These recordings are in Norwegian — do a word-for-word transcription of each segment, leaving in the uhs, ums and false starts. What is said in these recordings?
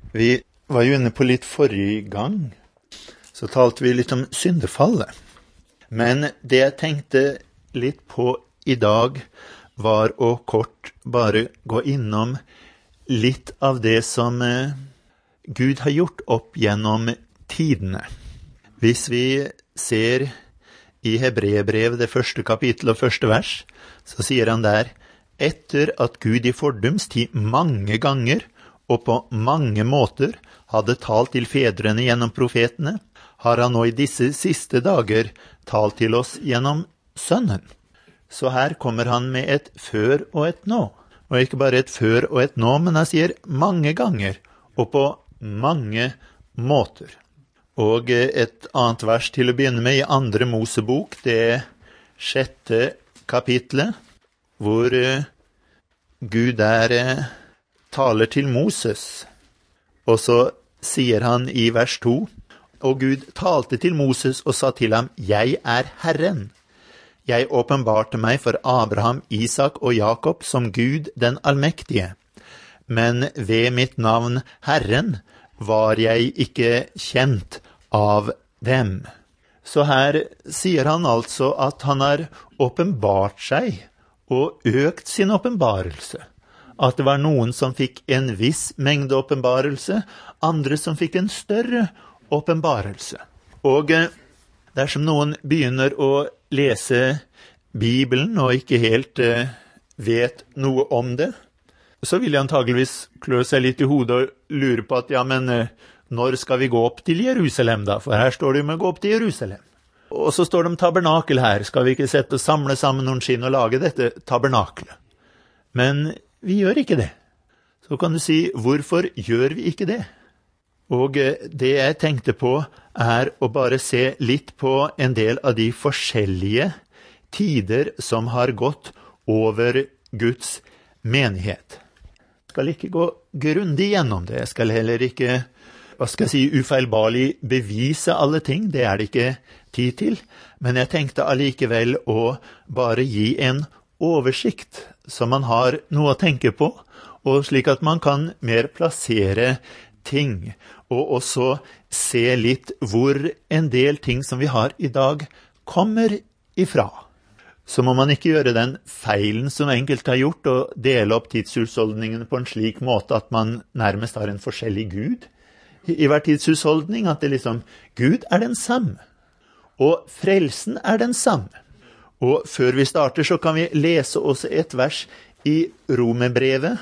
Vi var jo inne på litt forrige gang, så talte vi litt om syndefallet. Men det jeg tenkte litt på i dag var å kort bare gå innom litt av det som eh, Gud har gjort opp gjennom tidene. Hvis vi ser i Hebreerbrevet det første kapittel og første vers, så sier han der: etter at Gud i fordums tid mange ganger og på mange måter hadde talt til fedrene gjennom profetene, har han nå i disse siste dager talt til oss gjennom Sønnen. Så her kommer han med et før og et nå. Og ikke bare et før og et nå, men han sier mange ganger og på mange måter. Og et annet vers til å begynne med i andre Mosebok, det sjette kapitlet, hvor Gud der taler til Moses. Og så sier han i vers to: og Gud talte til Moses og sa til ham: jeg er Herren. Jeg åpenbarte meg for Abraham, Isak og Jakob som Gud den allmektige. Men ved mitt navn Herren var jeg ikke kjent av dem. Så her sier han altså at han har åpenbart seg og økt sin åpenbarelse. At det var noen som fikk en viss mengde åpenbarelse, andre som fikk en større åpenbarelse. Og dersom noen begynner å lese Bibelen og ikke helt eh, vet noe om det, så vil jeg antageligvis klø seg litt i hodet og lure på at ja, men eh, når skal vi gå opp til Jerusalem da? For her står det jo med å gå opp til Jerusalem. Og så står det om tabernakel her. Skal vi ikke sette og samle sammen noen skinn og lage dette tabernakelet? Men vi gjør ikke det. Så kan du si, hvorfor gjør vi ikke det? Og det jeg tenkte på er å bare se litt på en del av de forskjellige tider som har gått over Guds menighet. Jeg skal ikke gå grundig gjennom det. Jeg skal heller ikke, hva skal jeg si, ufeilbarlig bevise alle ting. Det er det ikke tid til. Men jeg tenkte allikevel å bare gi en oversikt, så man har noe å tenke på, og slik at man kan mer plassere ting, og også se litt hvor en del ting som vi har i dag kommer ifra. Så må man ikke gjøre den feilen som enkelte har gjort, og dele opp tidshusholdningene på en slik måte at man nærmest har en forskjellig Gud i hver tidshusholdning, at det liksom, Gud er den samme, og frelsen er den samme. Og før vi starter så kan vi lese også et vers i Romerbrevet,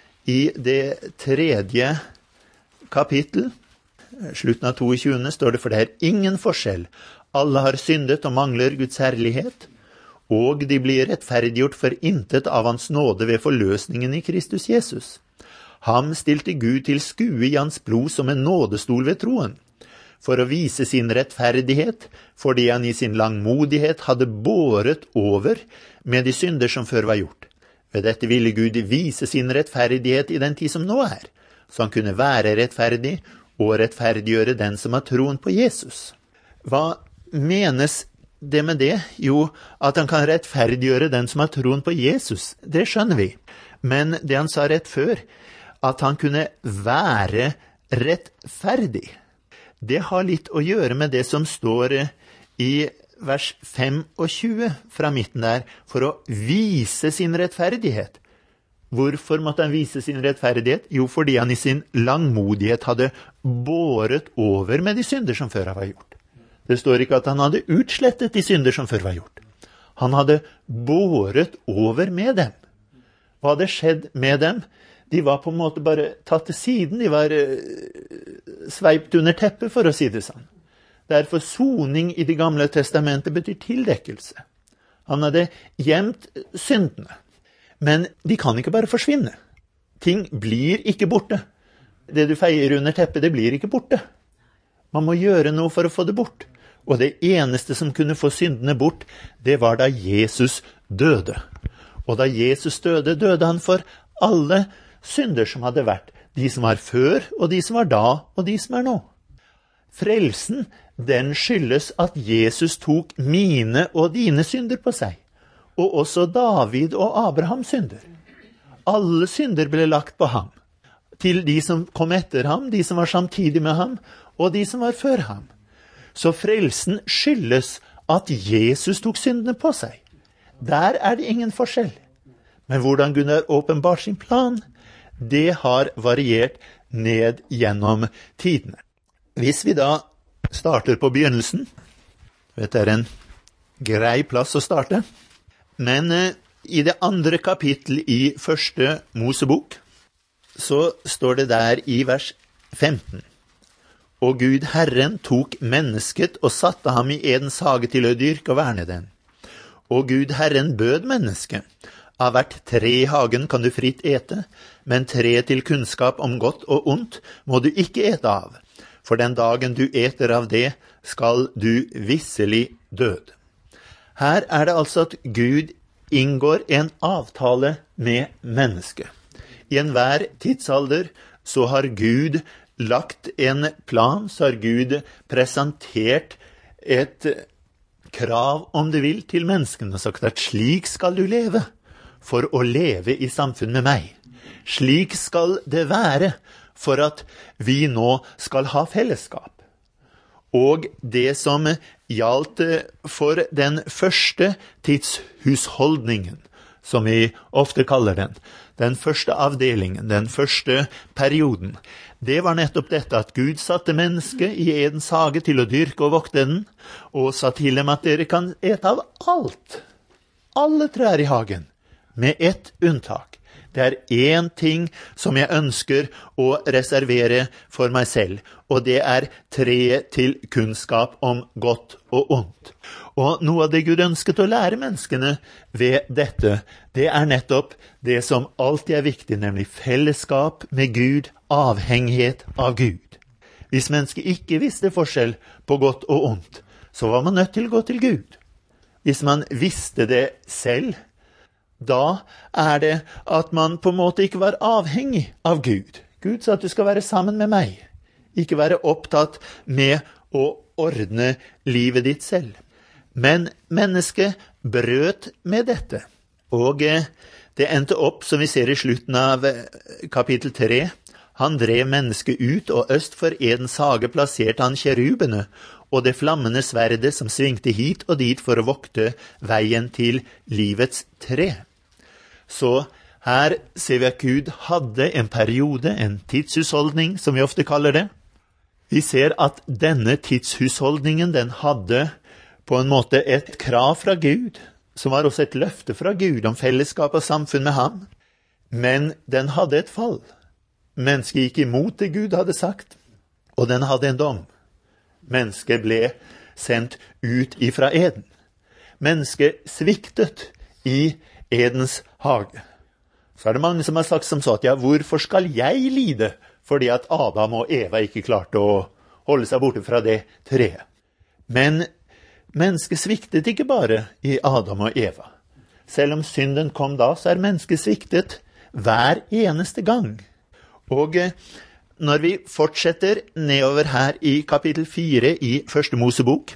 i det tredje kapittel, slutten av toogtyvende, står det: for det er ingen forskjell. Alle har syndet og mangler Guds herlighet, og de blir rettferdiggjort for intet av hans nåde ved forløsningen i Kristus Jesus. Ham stilte Gud til skue i hans blod som en nådestol ved troen, for å vise sin rettferdighet, fordi han i sin langmodighet hadde båret over med de synder som før var gjort. Ved dette ville Gud vise sin rettferdighet i den tid som nå er, så han kunne være rettferdig og rettferdiggjøre den som har troen på Jesus. Hva menes det med det? Jo, at han kan rettferdiggjøre den som har troen på Jesus. Det skjønner vi. Men det han sa rett før, at han kunne være rettferdig, det har litt å gjøre med det som står i vers tjuefem fra midten der, for å vise sin rettferdighet. Hvorfor måtte han vise sin rettferdighet? Jo, fordi han i sin langmodighet hadde båret over med de synder som før var gjort. Det står ikke at han hadde utslettet de synder som før var gjort. Han hadde båret over med dem. Hva hadde skjedd med dem? De var på en måte bare tatt til siden. De var uh, sveipt under teppet, for å si det sånn. Derfor soning i det gamle testamentet betyr tildekkelse. Han hadde gjemt syndene. Men de kan ikke bare forsvinne. Ting blir ikke borte. Det du feier under teppet, det blir ikke borte. Man må gjøre noe for å få det bort. Og det eneste som kunne få syndene bort, det var da Jesus døde. Og da Jesus døde, døde han for alle synder som hadde vært. De som var før, og de som var da, og de som er nå. Frelsen, den skyldes at Jesus tok mine og dine synder på seg. Og også David og Abrahams synder. Alle synder ble lagt på ham. til de som kom etter ham, de som var samtidig med ham, og de som var før ham. Så frelsen skyldes at Jesus tok syndene på seg. Der er det ingen forskjell. Men hvordan Gud har åpenbart sin plan, det har variert ned gjennom tidene. Hvis vi da starter på begynnelsen, vet det er en grei plass å starte, men eh, i det andre kapittel i første Mosebok, så står det der i vers femten. Og Gud Herren tok mennesket og satte ham i Edens hage til å dyrke og verne den. Og Gud Herren bød mennesket. Av hvert tre i hagen kan du fritt ete, men tre til kunnskap om godt og ondt må du ikke ete av. For den dagen du eter av det, skal du visselig død. Her er det altså at Gud inngår en avtale med mennesket. I enhver tidsalder så har Gud lagt en plan, så har Gud presentert et krav, om du vil, til menneskene, og sagt at slik skal du leve, for å leve i samfunn med meg. Slik skal det være, for at vi nå skal ha fellesskap. Og det som gjaldt for den første tidshusholdningen, som vi ofte kaller den, den første avdelingen, den første perioden, det var nettopp dette at Gud satte mennesket i Edens hage til å dyrke og vokte den, og sa til dem at dere kan ete av alt. Alle trær i hagen, med ett unntak. Det er én ting som jeg ønsker å reservere for meg selv, og det er treet til kunnskap om godt og ondt. Og noe av det Gud ønsket å lære menneskene ved dette, det er nettopp det som alltid er viktig, nemlig fellesskap med Gud, avhengighet av Gud. Hvis mennesket ikke visste forskjell på godt og ondt, så var man nødt til å gå til Gud. Hvis man visste det selv, da er det at man på en måte ikke var avhengig av Gud. Gud sa at du skal være sammen med meg, ikke være opptatt med å ordne livet ditt selv. Men mennesket brøt med dette, og det endte opp, som vi ser i slutten av kapittel tre. Han drev mennesket ut, og øst for Edens hage plasserte han kjerubene, og det flammende sverde som svingte hit og dit for å vokte veien til livets tre. Så her ser vi at Gud hadde en periode, en tidshusholdning, som vi ofte kaller det. Vi ser at denne tidshusholdningen, den hadde på en måte et krav fra Gud, som var også et løfte fra Gud om fellesskap og samfunn med ham. Men den hadde et fall. Mennesket gikk imot det Gud hadde sagt, og den hadde en dom. Mennesket ble sendt ut ifra Eden. Mennesket sviktet i Edens hage. Så er det mange som har sagt som så at, ja, hvorfor skal jeg lide fordi at Adam og Eva ikke klarte å holde seg borte fra det treet? Men mennesket sviktet ikke bare i Adam og Eva. Selv om synden kom da, så er mennesket sviktet hver eneste gang. Og når vi fortsetter nedover her i kapittel fire i første Mosebok,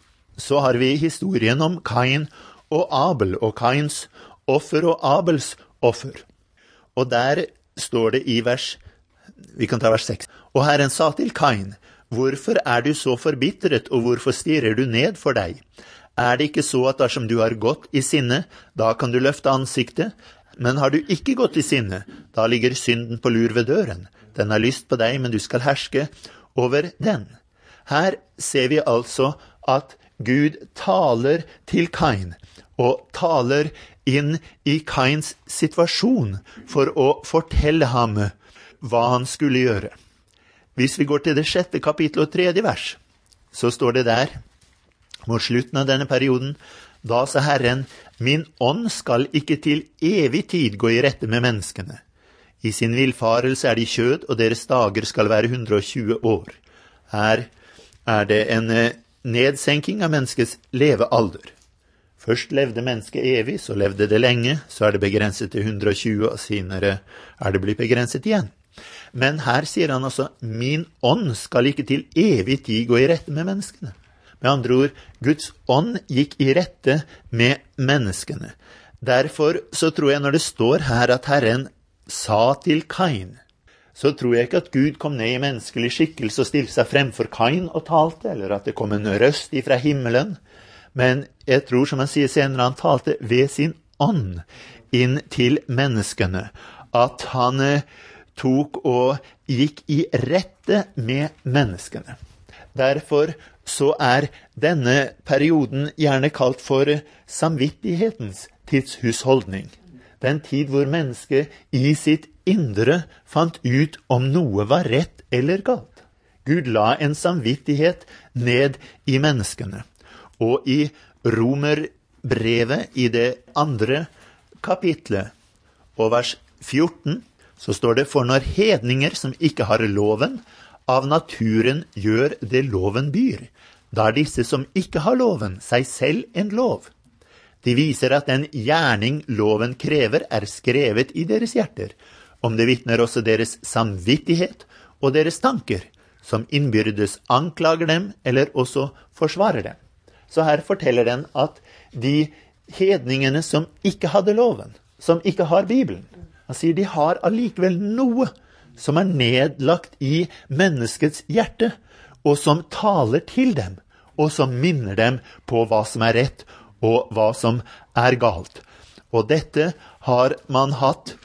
så har vi historien om Kain og Abel, og Kains offer og Abels offer. Og der står det i vers, vi kan ta vers seks. Og Herren sa til Kain, hvorfor er du så forbittret, og hvorfor stirrer du ned for deg? Er det ikke så at dersom du har gått i sinne, da kan du løfte ansiktet? Men har du ikke gått i sinne, da ligger synden på lur ved døren. Den har lyst på deg, men du skal herske over den. Her ser vi altså at Gud taler til Kain, og taler inn i Kains situasjon for å fortelle ham hva han skulle gjøre. Hvis vi går til det sjette kapittel og tredje vers, så står det der, mot slutten av denne perioden, da sa Herren, min ånd skal ikke til evig tid gå i rette med menneskene. I sin villfarelse er de kjød, og deres dager skal være hundre og tjue år. Her er det en nedsenking av menneskets levealder. Først levde mennesket evig, så levde det lenge, så er det begrenset til hundre og tjue, og senere er det blitt begrenset igjen. Men her sier han altså, min ånd skal ikke til evig tid gå i rette med menneskene. Med andre ord, Guds ånd gikk i rette med menneskene. Derfor så tror jeg når det står her at Herren sa til Kain, så tror jeg ikke at Gud kom ned i menneskelig skikkelse og stilte seg fremfor Kain og talte, eller at det kom en røst ifra himmelen. Men jeg tror, som han sier senere, han talte ved sin ånd inn til menneskene, at han eh, tok og gikk i rette med menneskene. Derfor så er denne perioden gjerne kalt for samvittighetens tidshusholdning. Den tid hvor mennesket i sitt indre fant ut om noe var rett eller galt. Gud la en samvittighet ned i menneskene. Og i Romerbrevet, i det andre kapitlet, og vers fjorten, så står det: for når hedninger som ikke har loven, av naturen gjør det loven byr, da er disse som ikke har loven seg selv en lov. De viser at den gjerning loven krever er skrevet i deres hjerter, om det vittner også deres samvittighet og deres tanker, som innbyrdes anklager dem eller også forsvarer dem. Så her forteller den at de hedningene som ikke hadde loven, som ikke har Bibelen, han sier de har allikevel noe som er nedlagt i menneskets hjerte, og som taler til dem, og som minner dem på hva som er rett, og hva som er galt. Og dette har man hatt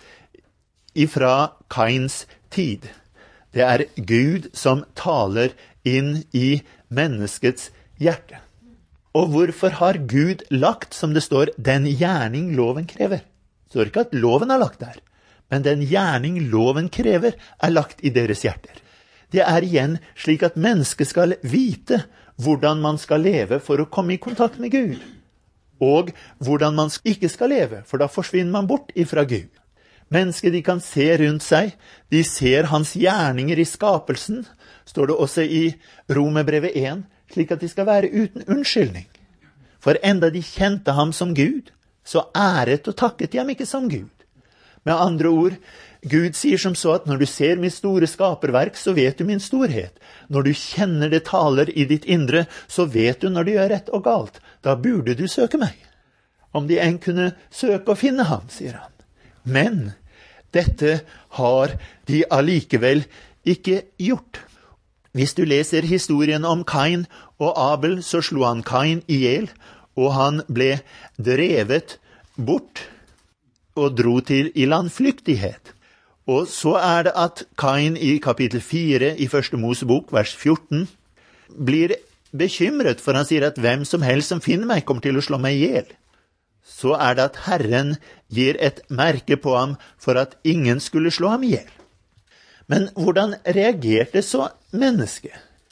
ifra Kains tid. Det er Gud som taler inn i menneskets hjerte. Og hvorfor har Gud lagt, som det står, den gjerning loven krever? Så er det ikke at loven er lagt der, men den gjerning loven krever er lagt i deres hjerter. Det er igjen slik at mennesket skal vite hvordan man skal leve for å komme i kontakt med Gud, og hvordan man ikke skal leve, for da forsvinner man bort ifra Gud. Mennesket, de kan se rundt seg, de ser hans gjerninger i skapelsen, står det også i Romerbrevet én, slik at de skal være uten unnskyldning. For enda de kjente ham som Gud, så æret og takket de ham ikke som Gud. Med andre ord, Gud sier som så at når du ser mitt store skaperverk, så vet du min storhet. Når du kjenner det taler i ditt indre, så vet du når du gjør rett og galt. Da burde du søke meg. Om de enn kunne søke å finne ham, sier han. Men dette har de allikevel ikke gjort. Hvis du leser historien om Kain og Abel, så slo han Kain ihjel, og han ble drevet bort og dro til i landflyktighet. Og så er det at Kain i kapittel fire i første Mosebok, vers fjorten, blir bekymret, for han sier at hvem som helst som finner meg kommer til å slå meg ihjel. Så er det at Herren gir et merke på ham for at ingen skulle slå ham ihjel. Men hvordan reagerte så mennesket?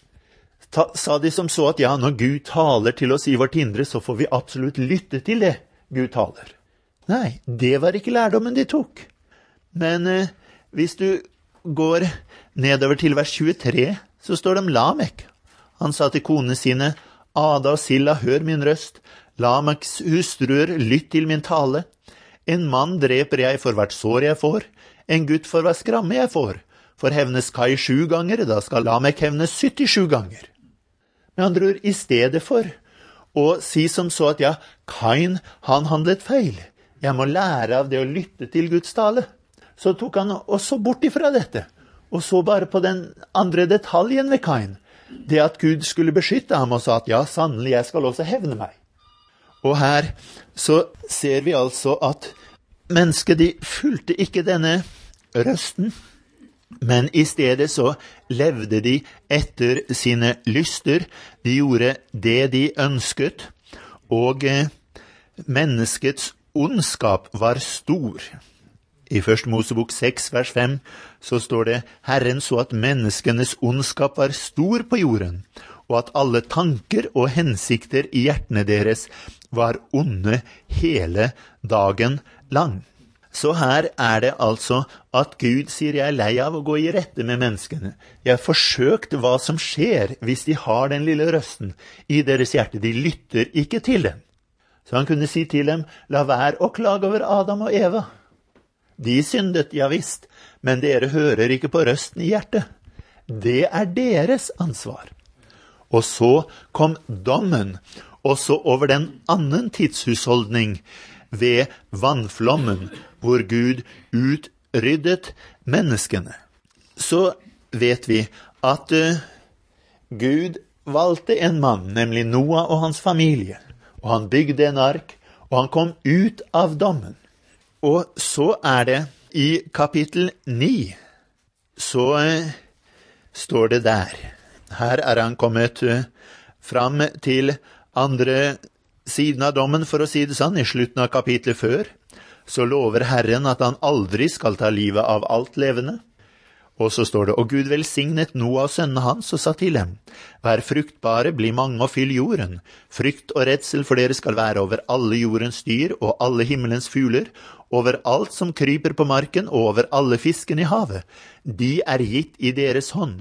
Ta, sa de som så at ja, når Gud taler til oss i vårt indre, så får vi absolutt lytte til det Gud taler. Nei, det var ikke lærdommen de tok. Men eh, hvis du går nedover til vers tjuetre, så står det om Lamek. Han sa til konene sine: Ada og Silla, hør min røst. Lameks hustruer, lytt til min tale. En mann dreper jeg for hvert sår jeg får. En gutt for hver skramme jeg får. For hevnes Kai sju ganger, da skal Lamek hevnes syttisju ganger. Med andre ord, i stedet for å si som så at ja, Kain, han handlet feil. Jeg må lære av det å lytte til Guds tale. Så tok han også bort ifra dette, og så bare på den andre detaljen ved Kain. Det at Gud skulle beskytte ham og sa at ja, sannelig, jeg skal også hevne meg. Og her så ser vi altså at mennesket, de fulgte ikke denne røsten, men i stedet så levde de etter sine lyster. De gjorde det de ønsket, og eh, menneskets ondskap var stor. I første Mosebok seks, vers fem, så står det: Herren så at menneskenes ondskap var stor på jorden, og at alle tanker og hensikter i hjertene deres var onde hele dagen lang. Så her er det altså at Gud sier: jeg er lei av å gå i rette med menneskene. Jeg har forsøkt hva som skjer hvis de har den lille røsten i deres hjerte. De lytter ikke til dem. Så han kunne si til dem: la være å klage over Adam og Eva. De syndet, ja visst, men dere hører ikke på røsten i hjertet. Det er deres ansvar. Og så kom dommen, også over den annen tidshusholdning, ved vannflommen, hvor Gud utryddet menneskene. så vet vi at uh, Gud valgte en mann, nemlig Noah og hans familie, og han bygde en ark, og han kom ut av dommen. Og så er det i kapittel ni, så uh, står det der. Her er han kommet uh, fram til andre siden av dommen, for å si det sånn. I slutten av kapitlet før, så lover Herren at han aldri skal ta livet av alt levende. Og så står det, og Gud velsignet Noah og sønnene hans og sa til dem, vær fruktbare, bli mange og fyll jorden. Frykt og redsel for dere skal være over alle jordens dyr og alle himmelens fugler, over alt som kryper på marken og over alle fisken i havet. De er gitt i deres hånd.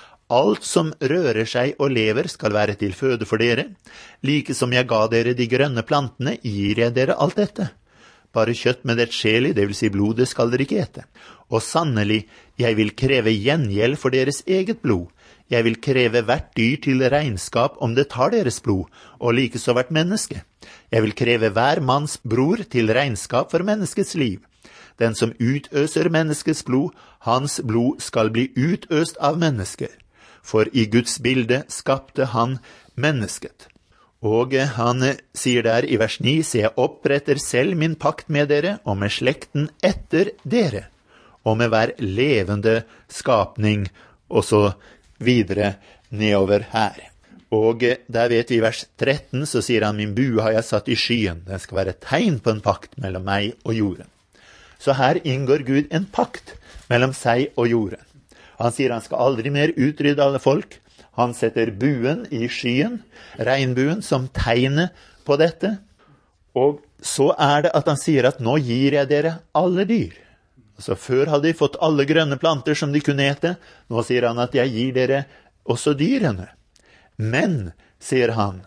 Alt som rører seg og lever skal være til føde for dere. Like som jeg ga dere de grønne plantene, gir jeg dere alt dette. Bare kjøtt med et sjel i, det vil si blodet, skal dere ikke ete. Og sannelig, jeg vil kreve gjengjeld for deres eget blod. Jeg vil kreve hvert dyr til regnskap om det tar deres blod, og likeså hvert menneske. Jeg vil kreve hver manns bror til regnskap for menneskets liv. Den som utøser menneskets blod, hans blod skal bli utøst av mennesker. For i Guds bilde skapte han mennesket. Og han sier der i vers ni, se, jeg oppretter selv min pakt med dere, og med slekten etter dere, og med hver levende skapning, og så videre nedover her. Og der vet vi i vers tretten, så sier han, min bue har jeg satt i skyen, den skal være et tegn på en pakt mellom meg og jorden. Så her inngår Gud en pakt mellom seg og jorden. Han sier han skal aldri mer utrydde alle folk. Han setter buen i skyen, regnbuen, som tegnet på dette. Og så er det at han sier at nå gir jeg dere alle dyr. Altså før hadde de fått alle grønne planter som de kunne ete. Nå sier han at jeg gir dere også dyrene. Men, sier han,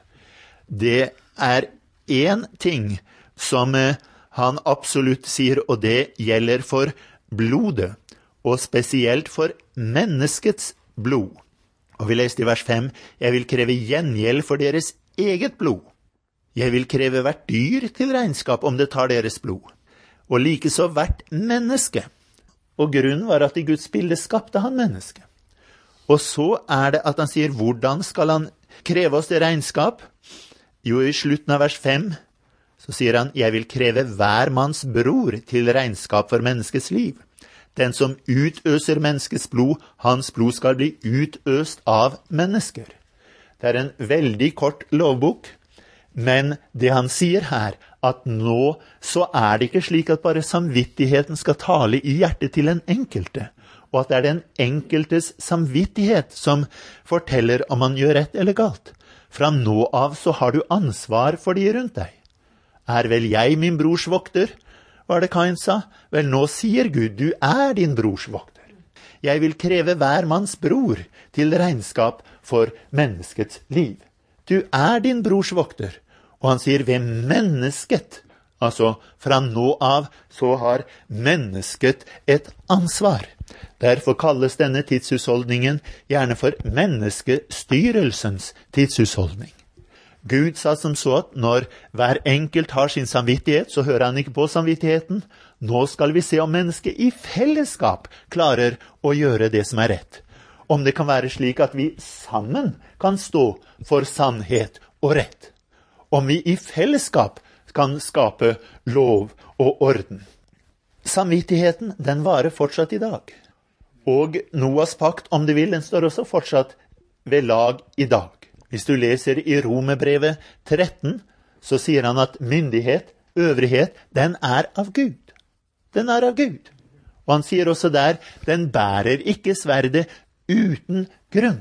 det er en ting som han absolutt sier, og det gjelder for blodet, og spesielt for menneskets blod. Og vi leste i vers fem, jeg vil kreve gjengjeld for deres eget blod. Jeg vil kreve hvert dyr til regnskap om det tar deres blod, og likeså hvert menneske. Og grunnen var at i Guds bilde skapte han menneske. Og så er det at han sier, hvordan skal han kreve oss det regnskap? Jo, i slutten av vers fem, så sier han, jeg vil kreve hver manns bror til regnskap for menneskets liv. Den som utøser menneskets blod, hans blod skal bli utøst av mennesker. Det er en veldig kort lovbok, men det han sier her, at nå så er det ikke slik at bare samvittigheten skal tale i hjertet til en enkelte, og at det er den enkeltes samvittighet som forteller om man gjør rett eller galt. Fra nå av så har du ansvar for de rundt deg. Er vel jeg min brors vokter? Var det Kain sa? Vel, nå sier Gud, du er din brors vokter. Jeg vil kreve hver manns bror til regnskap for menneskets liv. Du er din brors vokter. Og han sier ved mennesket. Altså, fra nå av så har mennesket et ansvar. Derfor kalles denne tidshusholdningen gjerne for menneskestyrelsens tidshusholdning. Gud sa som så at når hver enkelt har sin samvittighet, så hører han ikke på samvittigheten. Nå skal vi se om mennesket i fellesskap klarer å gjøre det som er rett. Om det kan være slik at vi sammen kan stå for sannhet og rett. Om vi i fellesskap kan skape lov og orden. Samvittigheten, den varer fortsatt i dag. Og Noas pakt, om du vil, den står også fortsatt ved lag i dag. Hvis du leser i Romerbrevet tretten, så sier han at myndighet, øvrighet, den er av Gud. Den er av Gud. Og han sier også der, den bærer ikke sverdet uten grunn.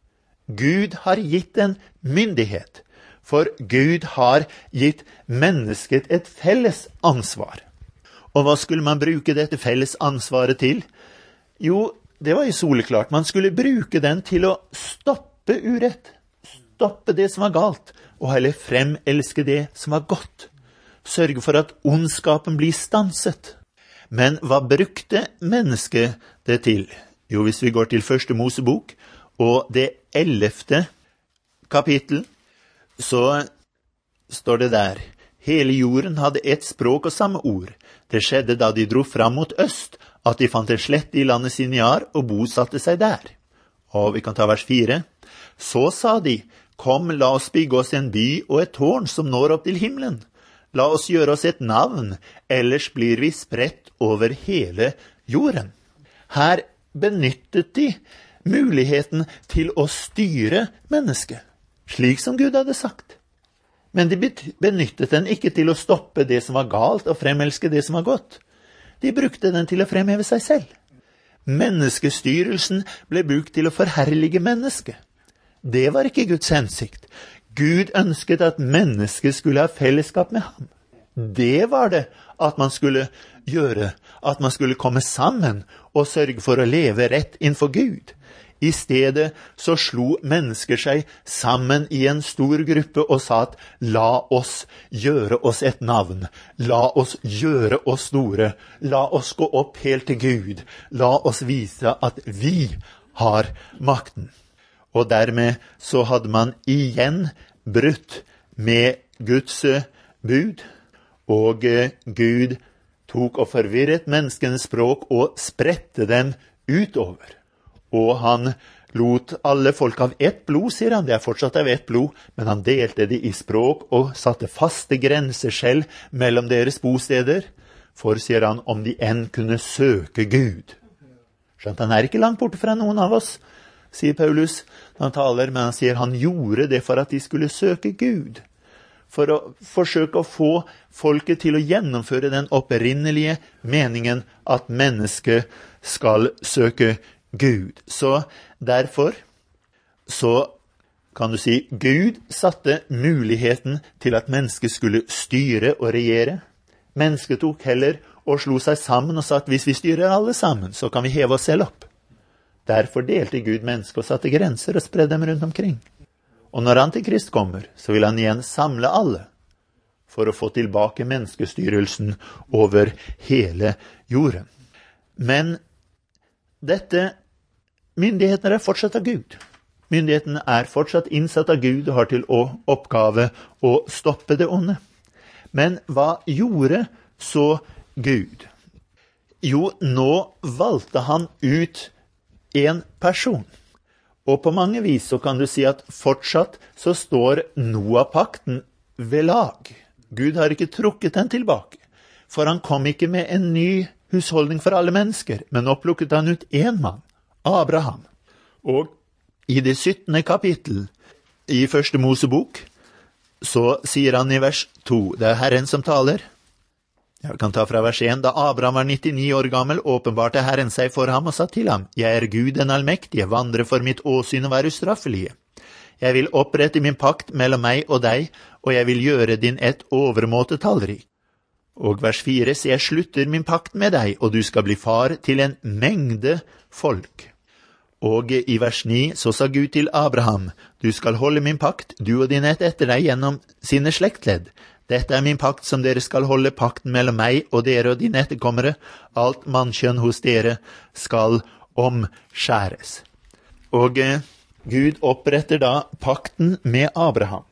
Gud har gitt en myndighet, for Gud har gitt mennesket et felles ansvar. Og hva skulle man bruke dette felles ansvaret til? Jo, det var jo soleklart. Man skulle bruke den til å stoppe urett. Stoppe det som var galt, og heller fremelske det som var godt. Sørge for at ondskapen blir stanset. Men hva brukte mennesket det til? Jo, hvis vi går til første Mosebok, og det ellevte kapittel, så står det der, hele jorden hadde ett språk og samme ord. Det skjedde da de dro fram mot øst, at de fant en slette i landet Siniar og bosatte seg der. Og vi kan ta vers fire. Så sa de, kom, la oss bygge oss en by og et tårn som når opp til himmelen. La oss gjøre oss et navn, ellers blir vi spredt over hele jorden. Her benyttet de muligheten til å styre mennesket, slik som Gud hadde sagt. Men de benyttet den ikke til å stoppe det som var galt og fremelske det som var godt. De brukte den til å fremheve seg selv. Menneskestyrelsen ble brukt til å forherlige mennesket. Det var ikke Guds hensikt. Gud ønsket at mennesket skulle ha fellesskap med ham. Det var det at man skulle gjøre, at man skulle komme sammen og sørge for å leve rett innenfor Gud. I stedet så slo mennesker seg sammen i en stor gruppe og sa at la oss gjøre oss et navn, la oss gjøre oss store, la oss gå opp helt til Gud, la oss vise at vi har makten. Og dermed så hadde man igjen brutt med Guds bud, og Gud tok og forvirret menneskenes språk og spredte dem utover. Og han lot alle folk av ett blod, sier han, det er fortsatt av ett blod, men han delte det i språk og satte faste grenser selv mellom deres bosteder, for, sier han, om de enn kunne søke Gud. Skjønt, han er ikke langt borte fra noen av oss, sier Paulus, når han taler, men han sier han gjorde det for at de skulle søke Gud, for å forsøke å få folket til å gjennomføre den opprinnelige meningen at mennesket skal søke Gud. Så derfor, så kan du si, Gud satte muligheten til at mennesket skulle styre og regjere. Mennesket tok heller og slo seg sammen og sa at hvis vi styrer alle sammen, så kan vi heve oss selv opp. Derfor delte Gud mennesket og satte grenser og spredde dem rundt omkring. Og når Antikrist kommer, så vil han igjen samle alle for å få tilbake menneskestyrelsen over hele jorden. Men dette, myndighetene er fortsatt av Gud. Myndighetene er fortsatt innsatt av Gud og har til å oppgave å stoppe det onde. Men hva gjorde så Gud? Jo, nå valgte han ut en person. Og på mange vis så kan du si at fortsatt så står Noah-pakten ved lag. Gud har ikke trukket den tilbake, for han kom ikke med en ny husholdning for alle mennesker, men nå plukket han ut en mann, Abraham. Og i det syttende kapittel i første Mosebok, så sier han i vers to, det er Herren som taler. Jeg kan ta fra vers en. Da Abraham var nittini år gammel, åpenbarte Herren seg for ham og sa til ham, jeg er Gud den allmektige, vandre for mitt åsyn og være ustraffelige. Jeg vil opprette min pakt mellom meg og deg, og jeg vil gjøre din ett overmåte tallrik. Og vers fire, så jeg slutter min pakt med deg, og du skal bli far til en mengde folk. Og i vers ni, så sa Gud til Abraham, du skal holde min pakt, du og din ett etter deg gjennom sine slektledd. Dette er min pakt som dere skal holde, pakten mellom meg og dere og dine etterkommere. Alt mannkjønn hos dere skal omskjæres. Og eh, Gud oppretter da pakten med Abraham,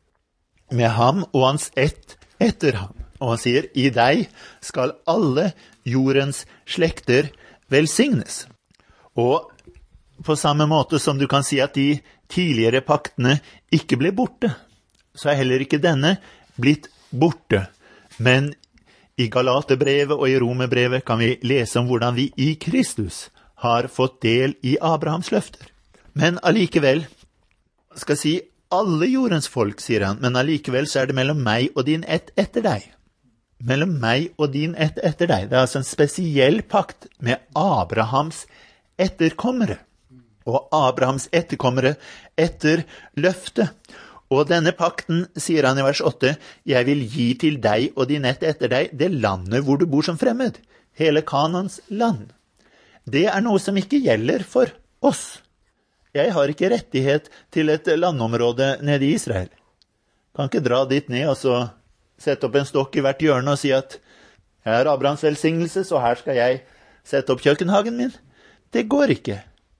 med ham og hans ett etter ham. Og han sier, i deg skal alle jordens slekter velsignes. Og på samme måte som du kan si at de tidligere paktene ikke ble borte, så er heller ikke denne blitt borte. Men i Galaterbrevet og i Romerbrevet kan vi lese om hvordan vi i Kristus har fått del i Abrahams løfter. Men allikevel, skal si alle jordens folk, sier han, men allikevel så er det mellom meg og din ett etter deg. Mellom meg og din ett etter deg. Det er altså en spesiell pakt med Abrahams etterkommere. Og Abrahams etterkommere etter løftet. Og denne pakten, sier han i vers åtte, jeg vil gi til deg og din ett etter deg det landet hvor du bor som fremmed, hele Kanans land. Det er noe som ikke gjelder for oss. Jeg har ikke rettighet til et landområde nede i Israel. Kan ikke dra dit ned og så sette opp en stokk i hvert hjørne og si at jeg er Abrahams velsignelse, så her skal jeg sette opp kjøkkenhagen min. Det går ikke.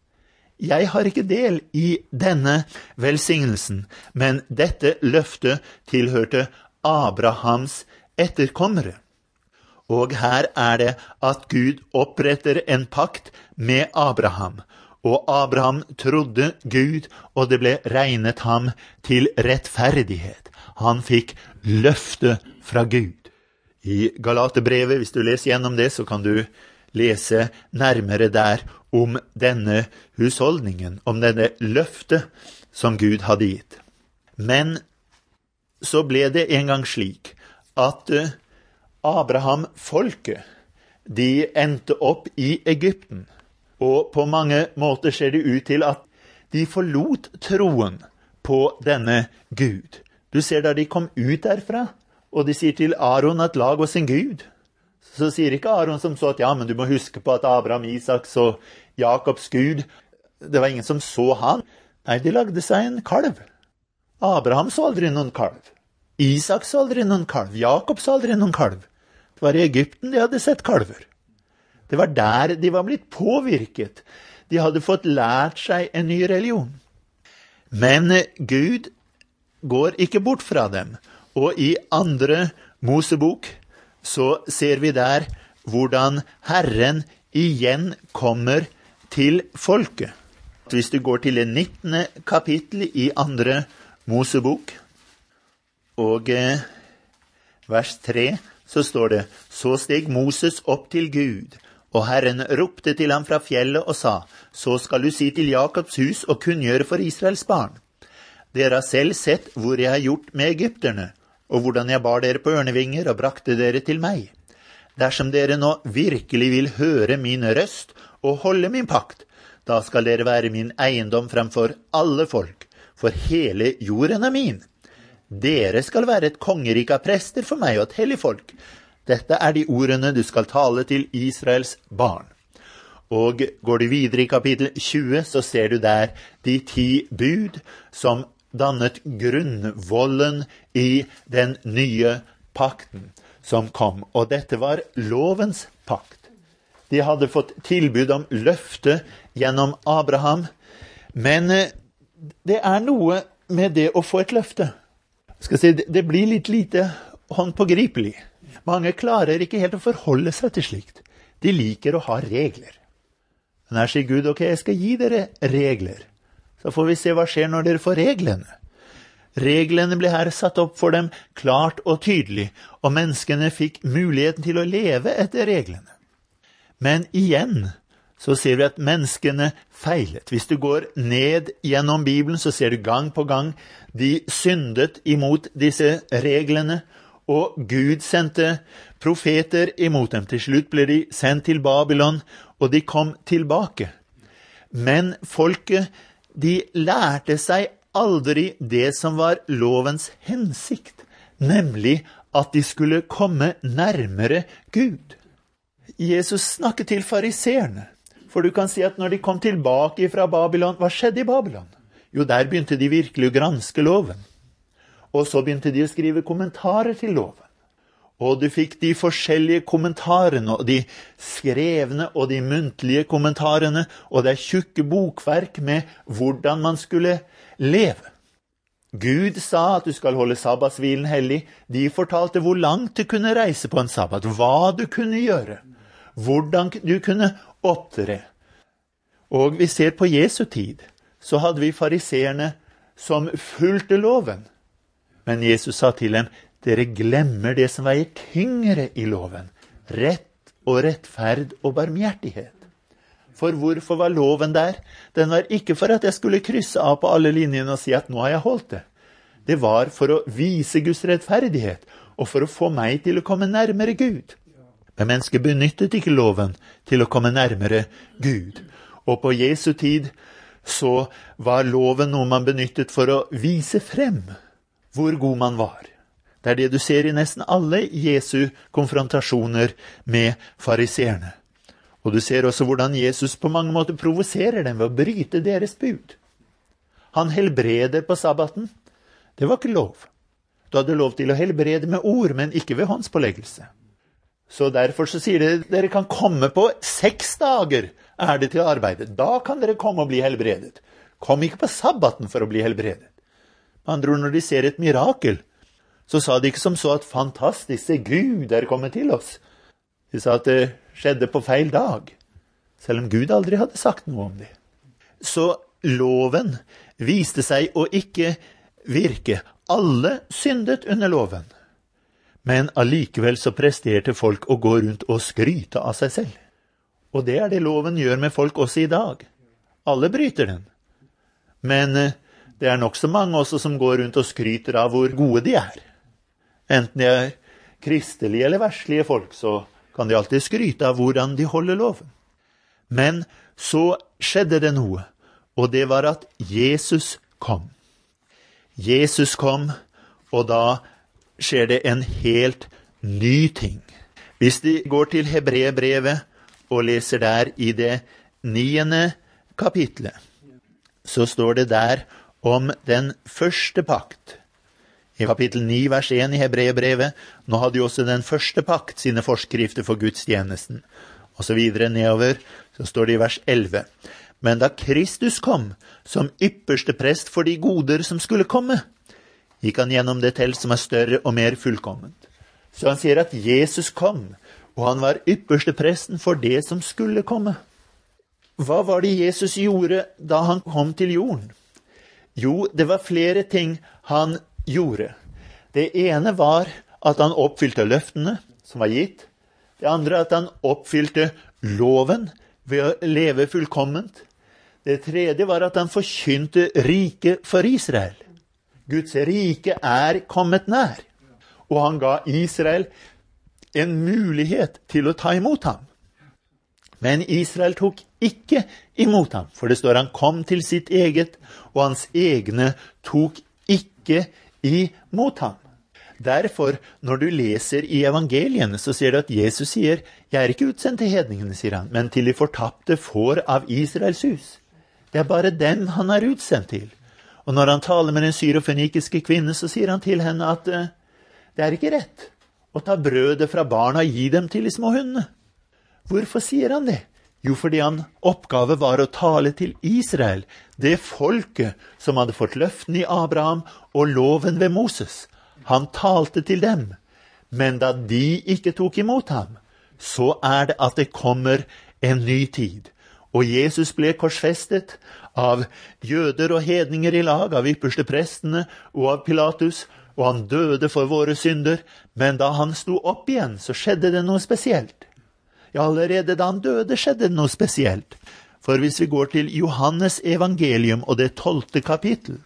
Jeg har ikke del i denne velsignelsen, men dette løftet tilhørte Abrahams etterkommere. Og her er det at Gud oppretter en pakt med Abraham. Og Abraham trodde Gud, og det ble regnet ham til rettferdighet. Han fikk løfte fra Gud. I Galaterbrevet, hvis du leser gjennom det, så kan du lese nærmere der om denne husholdningen, om denne løftet som Gud hadde gitt. Men så ble det en gang slik at Abraham-folket, de endte opp i Egypten. Og på mange måter ser det ut til at de forlot troen på denne Gud. Du ser da de kom ut derfra, og de sier til Aaron at lag oss en Gud. Så sier ikke Aaron som så at ja, men du må huske på at Abraham, Isaks og Jakobs Gud, det var ingen som så han. Nei, de lagde seg en kalv. Abraham så aldri noen kalv. Isak så aldri noen kalv. Jakob så aldri noen kalv. Det var i Egypten de hadde sett kalver. Det var der de var blitt påvirket. De hadde fått lært seg en ny religion. Men Gud går ikke bort fra dem. Og i andre Mosebok så ser vi der hvordan Herren igjen kommer til folket. Hvis du går til det nittende kapittel i andre Mosebok, og eh, vers tre, så står det: Så steg Moses opp til Gud, og Herren ropte til ham fra fjellet og sa: Så skal du si til Jakobs hus og kunngjøre for Israels barn: Dere har selv sett hvor jeg har gjort med egypterne, og hvordan jeg bar dere på ørnevinger og brakte dere til meg. Dersom dere nå virkelig vil høre min røst og holde min pakt, da skal dere være min eiendom fremfor alle folk, for hele jorden er min. Dere skal være et kongerik av prester for meg og et hellig folk. Dette er de ordene du skal tale til Israels barn. Og går du videre i kapittel tjue, så ser du der de ti bud som dannet grunnvollen i den nye pakten som kom. Og dette var lovens pakt. De hadde fått tilbud om løfte gjennom Abraham, men det er noe med det å få et løfte. Skal si, det blir litt lite håndpågripelig. Mange klarer ikke helt å forholde seg til slikt. De liker å ha regler. Men her sier Gud: ok, jeg skal gi dere regler. Så får vi se hva skjer når dere får reglene. Reglene ble her satt opp for dem klart og tydelig, og menneskene fikk muligheten til å leve etter reglene. Men igjen så ser vi at menneskene feilet. Hvis du går ned gjennom Bibelen, så ser du gang på gang de syndet imot disse reglene, og Gud sendte profeter imot dem. Til slutt ble de sendt til Babylon, og de kom tilbake. Men folket, de lærte seg aldri det som var lovens hensikt, nemlig at de skulle komme nærmere Gud. Jesus snakket til fariseerne, for du kan si at når de kom tilbake fra Babylon, hva skjedde i Babylon? Jo, der begynte de virkelig å granske loven. Og så begynte de å skrive kommentarer til loven. Og du fikk de forskjellige kommentarene, og de skrevne og de muntlige kommentarene, og det er tjukke bokverk med hvordan man skulle leve. Gud sa at du skal holde sabbatshvilen hellig. De fortalte hvor langt du kunne reise på en sabbat, hva du kunne gjøre, hvordan du kunne opptre. Og vi ser på Jesu tid, så hadde vi fariseerne som fulgte loven. Men Jesus sa til dem: dere glemmer det som veier tyngre i loven, rett og rettferd og barmhjertighet. For hvorfor var loven der? Den var ikke for at jeg skulle krysse av på alle linjene og si at nå har jeg holdt det. Det var for å vise Guds rettferdighet, og for å få meg til å komme nærmere Gud. Men mennesket benyttet ikke loven til å komme nærmere Gud. Og på Jesu tid så var loven noe man benyttet for å vise frem hvor god man var. Det er det du ser i nesten alle Jesu konfrontasjoner med fariseerne. Og du ser også hvordan Jesus på mange måter provoserer dem ved å bryte deres bud. Han helbreder på sabbaten. Det var ikke lov. Du hadde lov til å helbrede med ord, men ikke ved håndspåleggelse. Så derfor så sier det, dere kan komme på seks dager er det til arbeidet. Da kan dere komme og bli helbredet. Kom ikke på sabbaten for å bli helbredet. Med andre ord, når de ser et mirakel, så sa de ikke som så at fantastisk, se Gud er kommet til oss. De sa at det skjedde på feil dag, selv om Gud aldri hadde sagt noe om det. Så loven viste seg å ikke virke. Alle syndet under loven. Men allikevel så presterte folk å gå rundt og skryte av seg selv. Og det er det loven gjør med folk også i dag. Alle bryter den. Men det er nok så mange også som går rundt og skryter av hvor gode de er. Enten de er kristelige eller verslige folk, så kan de alltid skryte av hvordan de holder loven. Men så skjedde det noe, og det var at Jesus kom. Jesus kom, og da skjer det en helt ny ting. Hvis de går til Hebreerbrevet og leser der i det niende kapitlet, så står det der om den første pakt. I kapittel ni, vers en i Hebreerbrevet, nå hadde jo også den første pakt sine forskrifter for gudstjenesten. Og så videre nedover, så står det i vers elleve. Men da Kristus kom, som ypperste prest for de goder som skulle komme, gikk han gjennom det telt som er større og mer fullkomment. Så han sier at Jesus kom, og han var ypperste presten for det som skulle komme. Hva var det Jesus gjorde da han kom til jorden? Jo, det var flere ting han gjorde. Det ene var at han oppfylte løftene som var gitt. Det andre at han oppfylte loven ved å leve fullkomment. Det tredje var at han forkynte rike for Israel. Guds rike er kommet nær, og han ga Israel en mulighet til å ta imot ham. Men Israel tok ikke imot ham, for det står han kom til sitt eget, og hans egne tok ikke imot ham. Derfor, når du leser i evangeliene, så ser du at Jesus sier, jeg er ikke utsendt til hedningene, sier han, men til de fortapte får av Israels hus. Det er bare dem han er utsendt til. Og når han taler med den syrofenikiske kvinne, så sier han til henne at uh, det er ikke rett å ta brødet fra barna og gi dem til de små hundene. Hvorfor sier han det? Jo, fordi han oppgave var å tale til Israel, det folket som hadde fått løften i Abraham og loven ved Moses. Han talte til dem, men da de ikke tok imot ham, så er det at det kommer en ny tid. Og Jesus ble korsfestet av jøder og hedninger i lag, av ypperste prestene og av Pilatus, og han døde for våre synder, men da han sto opp igjen, så skjedde det noe spesielt. Ja, allerede da han døde skjedde det noe spesielt. For hvis vi går til Johannes evangelium og det tolvte kapittel,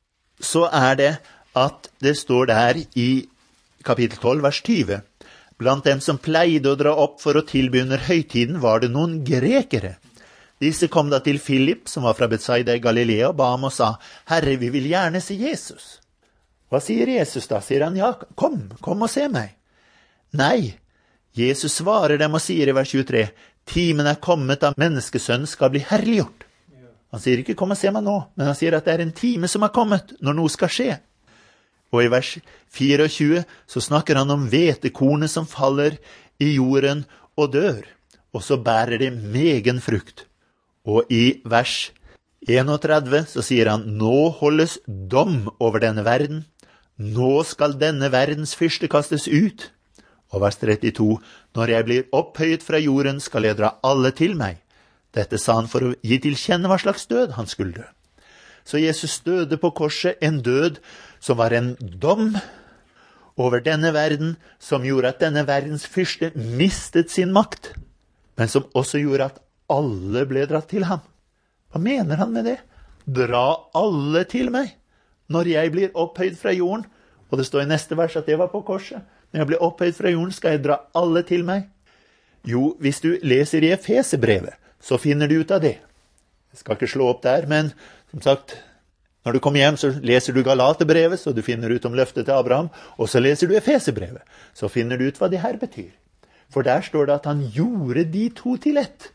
så er det at det står der i kapittel tolv, vers tyve. Blant dem som pleide å dra opp for å tilby under høytiden var det noen grekere. Disse kom da til Philip, som var fra Betsaida i Galilea, og ba ham og sa, Herre, vi vil gjerne se Jesus. Hva sier Jesus da? Sier han, ja, kom, kom og se meg. Nei, Jesus svarer dem og sier i vers tjuetre, timen er kommet da menneskesønnen skal bli herliggjort. Han sier ikke, kom og se meg nå, men han sier at det er en time som er kommet når noe skal skje. Og i vers tjuefire så snakker han om hvetekornet som faller i jorden og dør, og så bærer det megen frukt. Og i vers trettien så sier han, nå holdes dom over denne verden, nå skal denne verdens fyrste kastes ut. Og vers trettito, når jeg blir opphøyet fra jorden, skal jeg dra alle til meg. Dette sa han for å gi til kjenne hva slags død han skulle dø. Så Jesus døde på korset, en død som var en dom over denne verden, som gjorde at denne verdens fyrste mistet sin makt, men som også gjorde at alle ble dratt til ham. Hva mener han med det? Dra alle til meg. Når jeg blir opphøyd fra jorden, og det står i neste vers at det var på korset, når jeg blir opphøyd fra jorden, skal jeg dra alle til meg. Jo, hvis du leser i Efesebrevet, så finner du ut av det. Jeg skal ikke slå opp der, men som sagt, når du kommer hjem, så leser du Galaterbrevet, så du finner ut om løftet til Abraham, og så leser du Efesebrevet, så finner du ut hva det her betyr. For der står det at han gjorde de to til ett.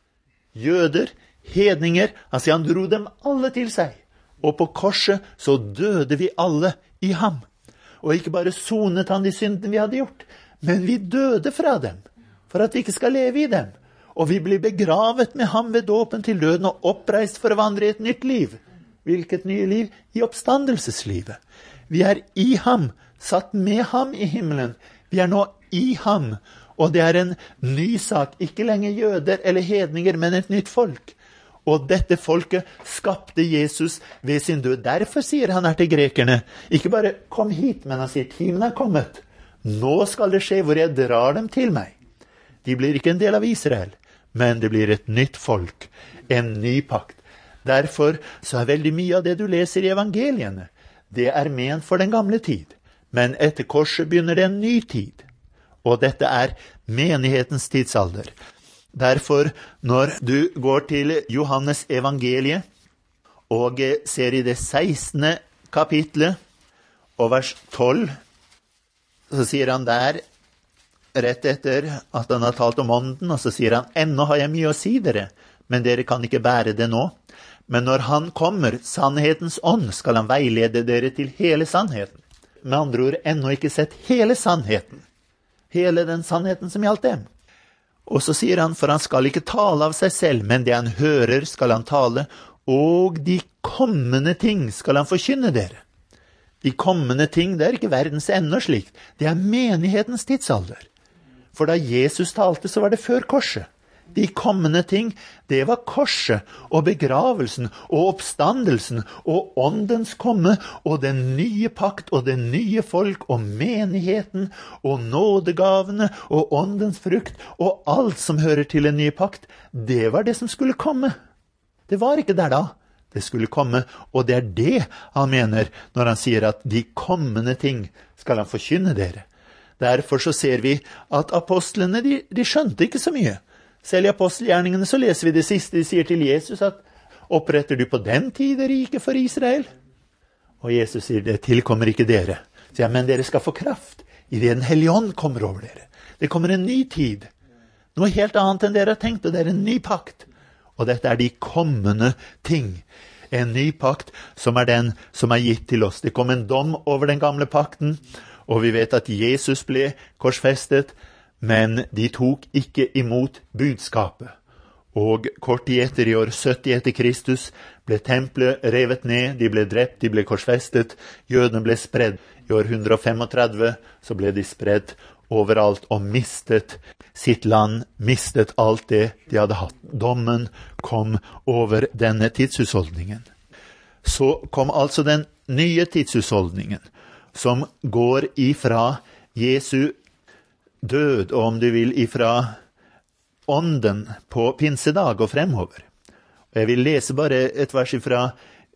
Jøder, hedninger, altså han dro dem alle til seg. Og på korset så døde vi alle i ham. Og ikke bare sonet han de syndene vi hadde gjort, men vi døde fra dem, for at vi ikke skal leve i dem. Og vi blir begravet med ham ved dåpen til døden og oppreist for å vandre i et nytt liv. Hvilket nye liv? I oppstandelseslivet. Vi er i ham, satt med ham i himmelen. Vi er nå i ham, Og det er en ny sak, ikke lenger jøder eller hedninger, men et nytt folk. Og dette folket skapte Jesus ved sin død. Derfor sier han her til grekerne, ikke bare kom hit, men han sier timen er kommet. Nå skal det skje hvor jeg drar dem til meg. De blir ikke en del av Israel, men det blir et nytt folk, en ny pakt. Derfor så er veldig mye av det du leser i evangeliene, det er ment for den gamle tid. Men etter korset begynner det en ny tid. Og dette er menighetens tidsalder. Derfor, når du går til Johannes evangeliet, og ser i det sekstende kapitlet, og vers tolv, så sier han der, rett etter at han har talt om ånden, og så sier han, «Ennå har jeg mye å si dere, men dere kan ikke bære det nå. Men når han kommer, sannhetens ånd, skal han veilede dere til hele sannheten.» Med andre ord, ennå ikke sett hele sannheten. Hele den sannheten som gjaldt dem. Og så sier han, for han skal ikke tale av seg selv, men det han hører skal han tale, og de kommende ting skal han forkynne dere. De kommende ting, det er ikke verdens ende og slikt. Det er menighetens tidsalder. For da Jesus talte, så var det før korset. De kommende ting, det var korset og begravelsen og oppstandelsen og åndens komme og den nye pakt og den nye folk og menigheten og nådegavene og åndens frukt og alt som hører til en ny pakt. Det var det som skulle komme. Det var ikke der da. Det skulle komme, og det er det han mener når han sier at de kommende ting skal han forkynne dere. Derfor så ser vi at apostlene, de, de skjønte ikke så mye. Selv i apostelgjerningene så leser vi det siste, de sier til Jesus at oppretter du på den tid riket for Israel? Og Jesus sier, det tilkommer ikke dere. Så ja, men dere skal få kraft i det den hellige ånd kommer over dere. Det kommer en ny tid. Noe helt annet enn dere har tenkt, og det er en ny pakt. Og dette er de kommende ting. En ny pakt som er den som er gitt til oss. Det kom en dom over den gamle pakten, og vi vet at Jesus ble korsfestet, men de tok ikke imot budskapet. Og kort tid etter, i år sytti etter Kristus, ble tempelet revet ned, de ble drept, de ble korsfestet, jødene ble spredd. I år hundre og femogtredve så ble de spredd overalt og mistet sitt land, mistet alt det de hadde hatt. Dommen kom over denne tidshusholdningen. Så kom altså den nye tidshusholdningen, som går ifra Jesu død, og om du vil, ifra ånden på pinsedag og fremover. Og jeg vil lese bare et vers ifra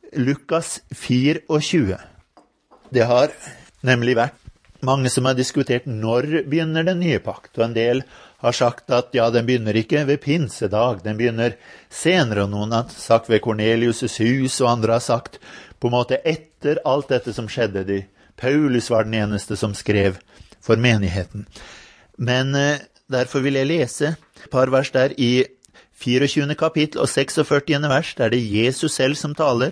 Lukas fire og tjue. Det har nemlig vært mange som har diskutert når begynner den nye pakt, og en del har sagt at ja, den begynner ikke ved pinsedag, den begynner senere, og noen har sagt ved Cornelius' hus, og andre har sagt på en måte etter alt dette som skjedde. De, Paulus var den eneste som skrev for menigheten. Men eh, derfor vil jeg lese et par vers der i tjuefire kapittel og førtiseks vers, der det er Jesus selv som taler.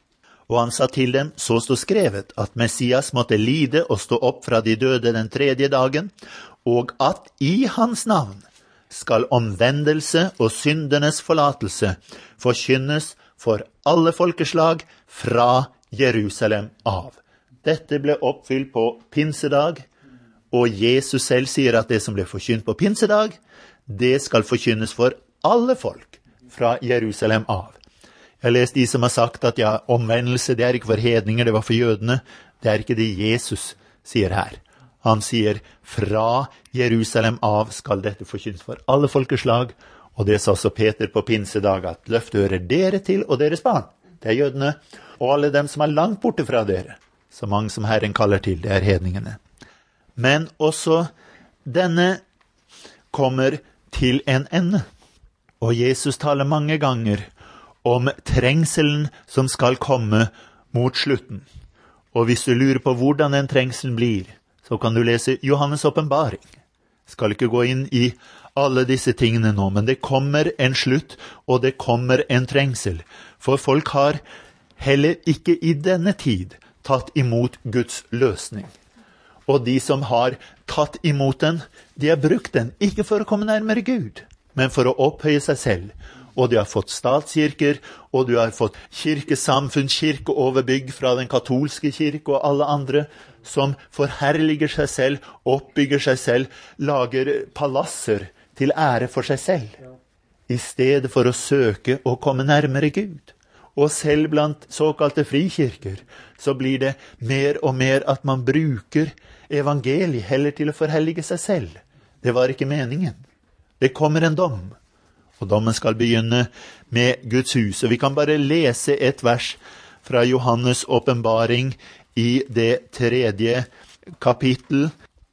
Og han sa til dem, så stod skrevet at Messias måtte lide og stå opp fra de døde den tredje dagen, og at i hans navn skal omvendelse og syndernes forlatelse forkynnes for alle folkeslag fra Jerusalem av. Dette ble oppfylt på pinsedag, og Jesus selv sier at det som ble forkynt på pinsedag, det skal forkynnes for alle folk fra Jerusalem av. Jeg har lest de som har sagt at ja, omvendelse, det er ikke for hedninger, det var for jødene. Det er ikke det Jesus sier her. Han sier, fra Jerusalem av skal dette forkynnes for alle folkeslag, og det sa også Peter på pinsedag, at løftet hører dere til og deres barn. Det er jødene, og alle dem som er langt borte fra dere. Så mange som Herren kaller til, det er hedningene. Men også denne kommer til en ende. Og Jesus taler mange ganger om trengselen som skal komme mot slutten. Og hvis du lurer på hvordan den trengselen blir, så kan du lese Johannes åpenbaring. Skal ikke gå inn i alle disse tingene nå, men det kommer en slutt, og det kommer en trengsel. For folk har heller ikke i denne tid tatt imot Guds løsning. Og de som har tatt imot den, de har brukt den, ikke for å komme nærmere Gud, men for å opphøye seg selv. og du har fått statskirker, og du har fått kirkesamfunn, kirkeoverbygg fra den katolske kirke og alle andre, som forherliger seg selv, oppbygger seg selv, lager palasser til ære for seg selv, i stedet for å søke å komme nærmere Gud. Og selv blant såkalte frikirker, så blir det mer og mer at man bruker evangeliet heller til å forhellige seg selv. Det var ikke meningen. Det kommer en dom, og dommen skal begynne med Guds hus. Og vi kan bare lese et vers fra Johannes åpenbaring i det tredje kapittel,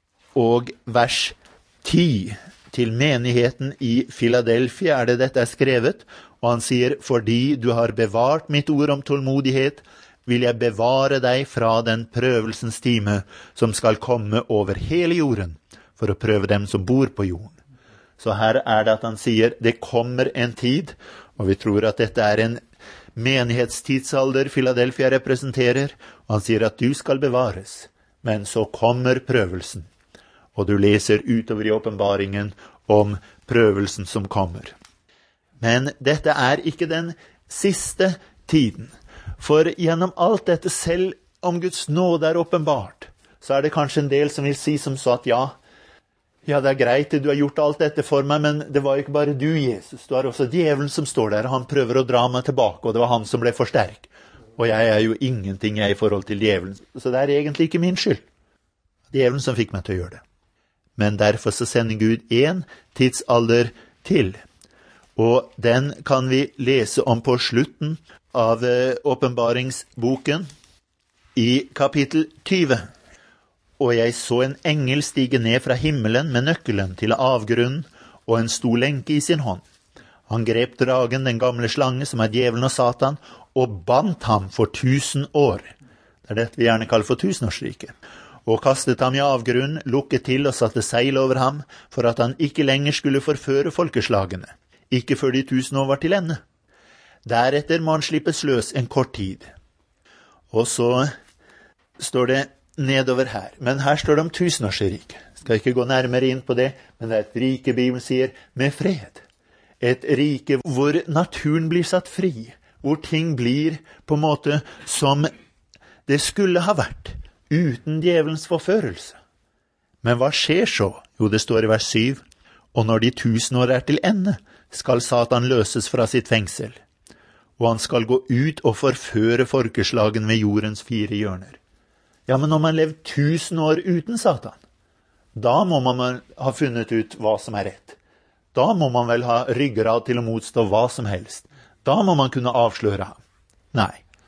og vers ti. Til menigheten i Philadelphia er det dette er skrevet, og han sier, fordi du har bevart mitt ord om tålmodighet, vil jeg bevare deg fra den prøvelsens time som skal komme over hele jorden, for å prøve dem som bor på jorden. Så her er det at han sier, det kommer en tid, og vi tror at dette er en menighetstidsalder Philadelphia representerer, og han sier at du skal bevares, men så kommer prøvelsen. Og du leser utover i åpenbaringen om prøvelsen som kommer. Men dette er ikke den siste tiden. For gjennom alt dette, selv om Guds nåde er åpenbart, så er det kanskje en del som vil si som så at ja, ja det er greit, du har gjort alt dette for meg, men det var ikke bare du, Jesus. Du har også djevelen som står der, og han prøver å dra meg tilbake, og det var han som ble for sterk. Og jeg er jo ingenting jeg i forhold til djevelen, så det er egentlig ikke min skyld. Djevelen som fikk meg til å gjøre det. Men derfor så sender Gud en tidsalder til. Og den kan vi lese om på slutten av åpenbaringsboken i kapittel tyve. Og jeg så en engel stige ned fra himmelen med nøkkelen til avgrunnen og en stor lenke i sin hånd. Han grep dragen, den gamle slange som er djevelen og Satan, og bandt ham for tusen år. Det er dette vi gjerne kaller for tusenårsriket. Og kastet ham i avgrunnen, lukket til og satte seil over ham, for at han ikke lenger skulle forføre folkeslagene, ikke før de tusen år var til ende. Deretter må han slippes løs en kort tid. Og så står det nedover her, men her står det om tusenårsriket. Skal ikke gå nærmere inn på det, men det er et rike, Bibelen sier, med fred. Et rike hvor naturen blir satt fri, hvor ting blir på en måte som det skulle ha vært, uten djevelens forførelse. Men hva skjer så? Jo, det står i vers syv. Og når de tusen år er til ende, skal Satan løses fra sitt fengsel. Og han skal gå ut og forføre folkeslagen ved jordens fire hjørner. Ja, men når man lever tusen år uten Satan, da må man ha funnet ut hva som er rett. Da må man vel ha ryggrad til å motstå hva som helst. Da må man kunne avsløre ham. Nei.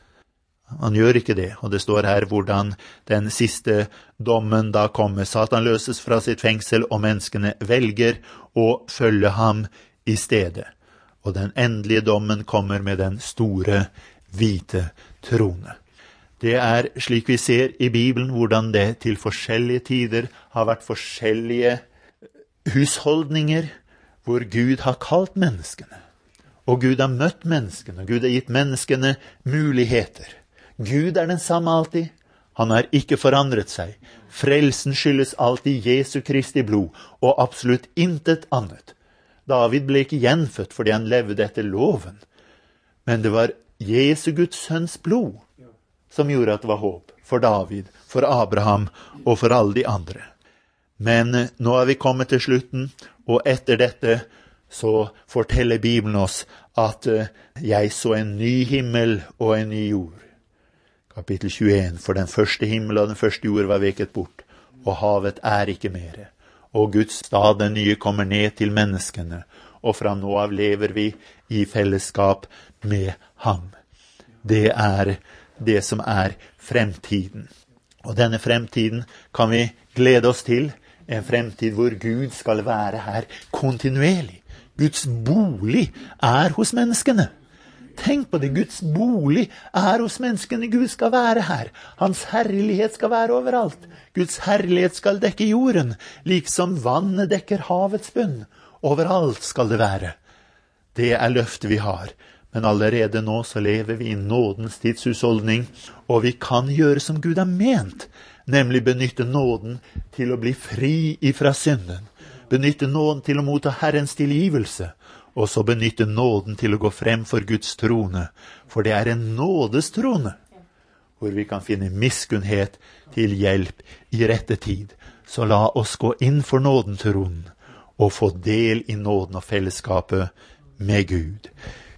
Han gjør ikke det, og det står her hvordan den siste dommen da kommer. Satan løses fra sitt fengsel, og menneskene velger å følge ham i stedet. Og den endelige dommen kommer med den store, hvite trone. Det er slik vi ser i Bibelen, hvordan det til forskjellige tider har vært forskjellige husholdninger, hvor Gud har kalt menneskene. Og Gud har møtt menneskene, og Gud har gitt menneskene muligheter. Gud er den samme alltid. Han har ikke forandret seg. Frelsen skyldes alltid Jesu Kristi blod, og absolutt intet annet. David ble ikke gjenfødt fordi han levde etter loven. Men det var Jesu Guds sønns blod som gjorde at det var håp for David, for Abraham og for alle de andre. Men nå er vi kommet til slutten, og etter dette så forteller Bibelen oss at jeg så en ny himmel og en ny jord. Kapittel tjueen, for den første himmel og den første jord var veket bort, og havet er ikke mere. Og Guds stad, den nye, kommer ned til menneskene, og fra nå av lever vi i fellesskap med ham. Det er det som er fremtiden. Og denne fremtiden kan vi glede oss til, en fremtid hvor Gud skal være her kontinuerlig. Guds bolig er hos menneskene. Tenk på det, Guds bolig er hos menneskene. Gud skal være her. Hans herlighet skal være overalt. Guds herlighet skal dekke jorden, liksom vannet dekker havets bunn. Overalt skal det være. Det er løftet vi har. Men allerede nå så lever vi i nådens tidshusholdning, og vi kan gjøre som Gud har ment, nemlig benytte nåden til å bli fri ifra synden. Benytte nåden til å motta Herrens tilgivelse, og så benytte nåden til å gå frem for Guds trone, for det er en nådestrone, hvor vi kan finne miskunnhet til hjelp i rette tid. Så la oss gå inn for nåden tronen, og få del i nåden og fellesskapet med Gud.